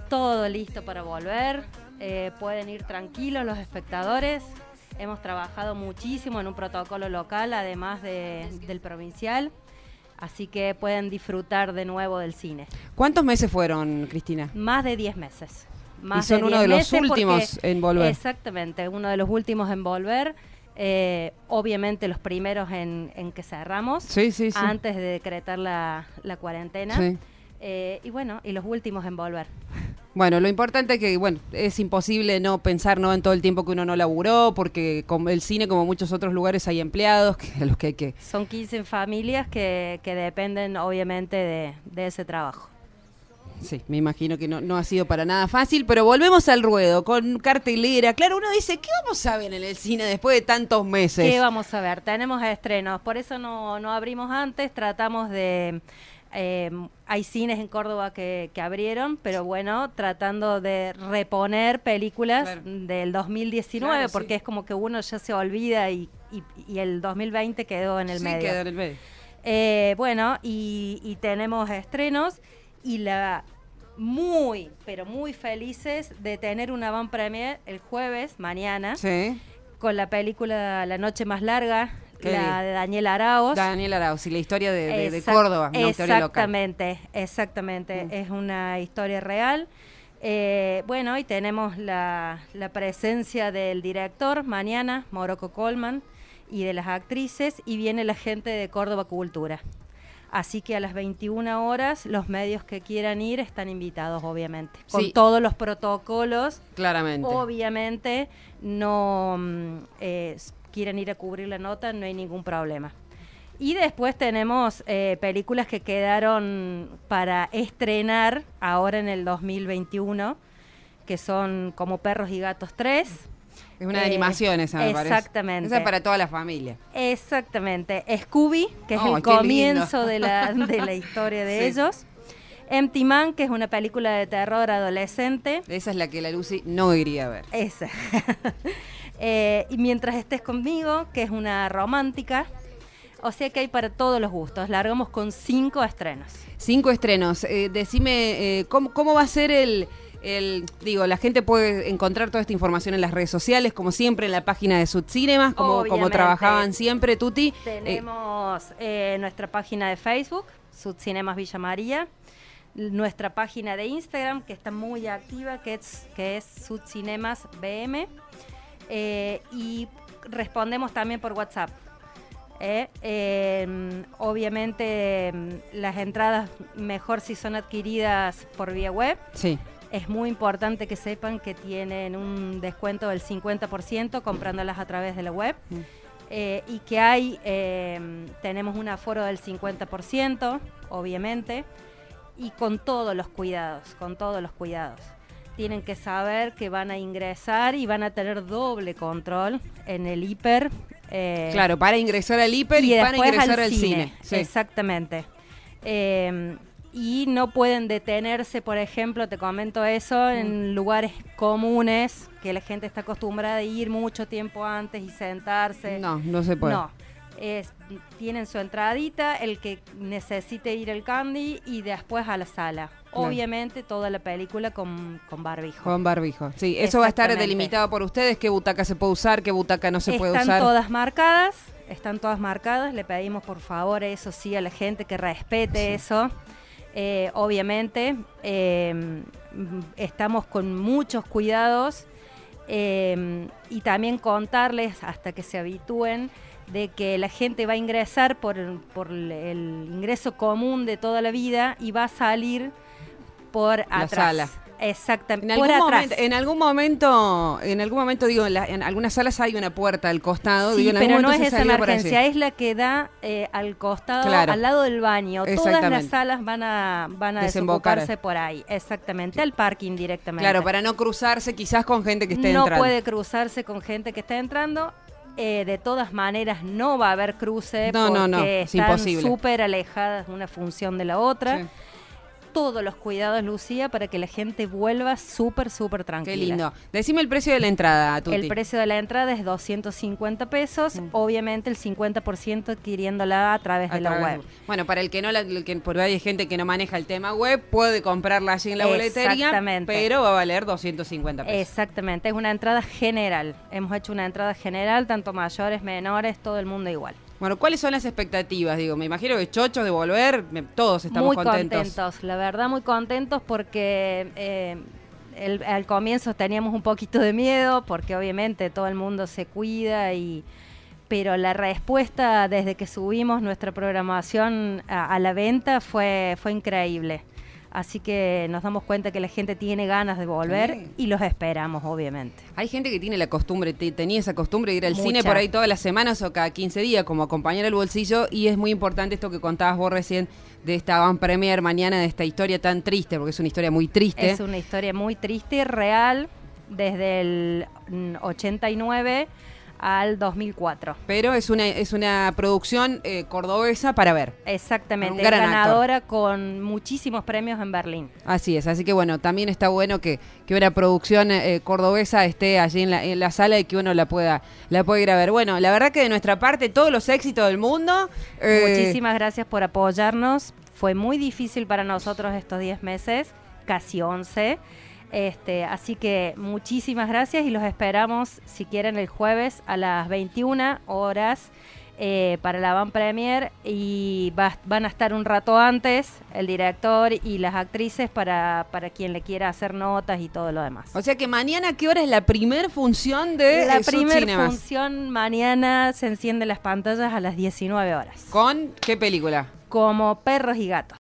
todo listo para volver. Pueden ir tranquilos los espectadores. Hemos trabajado muchísimo en un protocolo local, además del provincial. Así que pueden disfrutar de nuevo del cine. ¿Cuántos meses fueron, Cristina? Más de 10 meses. Y son uno de los últimos en volver. Exactamente, uno de los últimos en volver. Obviamente los primeros en que cerramos. Sí. Antes de decretar la cuarentena. Sí. Y bueno, y los últimos en volver. Bueno, lo importante es que, bueno, es imposible no pensar en todo el tiempo que uno no laburó, porque como el cine, como muchos otros lugares, hay empleados a los que hay que... Son 15 familias que dependen, obviamente, de ese trabajo. Sí, me imagino que no ha sido para nada fácil, pero volvemos al ruedo, con cartelera. Claro, uno dice, ¿qué vamos a ver en el cine después de tantos meses? ¿Qué vamos a ver? Tenemos estrenos, por eso no abrimos antes, tratamos de... hay cines en Córdoba que abrieron, pero bueno, tratando de reponer películas del 2019, porque es como que uno ya se olvida y el 2020 quedó en el medio. Sí, quedó en el medio. Bueno, y tenemos estrenos y muy, pero muy felices de tener una van premier el jueves, mañana, con la película La Noche Más Larga, la de Daniel Araoz. Daniel Araoz, y la historia de Córdoba, una historia local. Exactamente, es una historia real. Bueno, y tenemos la presencia del director mañana, Morocco Colman, y de las actrices, y viene la gente de Córdoba Cultura. Así que a las 21 horas los medios que quieran ir están invitados, obviamente. Con todos los protocolos. Claramente. Obviamente no quieren ir a cubrir la nota, no hay ningún problema. Y después tenemos películas que quedaron para estrenar ahora en el 2021, que son Como Perros y Gatos 3. Es una de animación esa, me parece. Exactamente. Esa es para toda la familia. Exactamente. Scooby, que es el comienzo de la historia de ellos. Empty Man, que es una película de terror adolescente. Esa es la que la Lucy no iría a ver. Esa. Y Mientras estés conmigo, que es una romántica. O sea que hay para todos los gustos. Largamos con 5 estrenos. 5 estrenos. Decime, ¿cómo va a ser digo, la gente puede encontrar toda esta información en las redes sociales, como siempre en la página de Sudcinemas, como trabajaban siempre, Tuti? Tenemos nuestra página de Facebook, Sudcinemas Villa María, nuestra página de Instagram, que está muy activa, que es Sudcinemas BM, y respondemos también por WhatsApp. Obviamente las entradas mejor si son adquiridas por vía web. Sí. Es muy importante que sepan que tienen un descuento del 50% comprándolas a través de la web. Y que tenemos un aforo del 50%, obviamente, y con todos los cuidados. Tienen que saber que van a ingresar y van a tener doble control en el hiper. Claro, para ingresar al hiper y para ingresar al cine. Sí. Exactamente. Y no pueden detenerse, por ejemplo, te comento eso, en lugares comunes que la gente está acostumbrada a ir mucho tiempo antes y sentarse. No se puede. No, tienen su entradita, el que necesite ir al Candy y después a la sala. Claro. Obviamente toda la película con barbijo. Con barbijo, sí. Eso va a estar delimitado por ustedes, qué butaca se puede usar, qué butaca no se puede usar. Están todas marcadas, le pedimos por favor eso sí a la gente que respete eso. Obviamente estamos con muchos cuidados y también contarles hasta que se habitúen de que la gente va a ingresar por el ingreso común de toda la vida y va a salir por atrás. Sala. Exactamente. En algún momento digo, en algunas salas hay una puerta al costado. Sí, digo, pero no es esa emergencia, es la que da al costado, claro, al lado del baño. Todas las salas van a desembocarse por ahí. Exactamente, al parking directamente. Claro, para no cruzarse quizás con gente que esté entrando. No puede cruzarse con gente que está entrando. De todas maneras no va a haber cruce porque es están imposible. súper alejadas una función de la otra. Sí. todos los cuidados, Lucía, para que la gente vuelva súper tranquila. Qué lindo. Decime el precio de la entrada, Tuti. El precio de la entrada es 250 pesos, obviamente el 50% adquiriéndola a través de la web. Bueno, para el que no, por ahí hay gente que no maneja el tema web, puede comprarla allí en la boletería, pero va a valer 250 pesos. Exactamente, es una entrada general. Hemos hecho una entrada general, tanto mayores, menores, todo el mundo igual. Bueno, ¿cuáles son las expectativas? Digo, me imagino que chochos de volver, todos estamos contentos. Muy contentos, la verdad muy contentos porque al comienzo teníamos un poquito de miedo porque obviamente todo el mundo se cuida pero la respuesta desde que subimos nuestra programación a la venta fue increíble. Así que nos damos cuenta que la gente tiene ganas de volver y los esperamos, obviamente. Hay gente que tiene la costumbre, tenía esa costumbre de ir al cine por ahí todas las semanas o cada 15 días, como acompañar al bolsillo, y es muy importante esto que contabas vos recién de esta avant premier mañana, de esta historia tan triste, porque es una historia muy triste. Es una historia muy triste, real, desde el 89 al 2004. Pero es una producción cordobesa para ver. Exactamente, ganadora con muchísimos premios en Berlín. Así es, así que bueno, también está bueno que una producción cordobesa esté allí en la sala y que uno la pueda ir a ver. Bueno, la verdad que de nuestra parte todos los éxitos del mundo. Muchísimas gracias por apoyarnos. Fue muy difícil para nosotros estos 10 meses, casi 11. Así que muchísimas gracias y los esperamos si quieren el jueves a las 21 horas para la Van Premier y van a estar un rato antes el director y las actrices para quien le quiera hacer notas y todo lo demás. O sea que mañana, ¿qué hora es la primer función de La primer función mañana se encienden las pantallas a las 19 horas. ¿Con qué película? Como Perros y Gatos.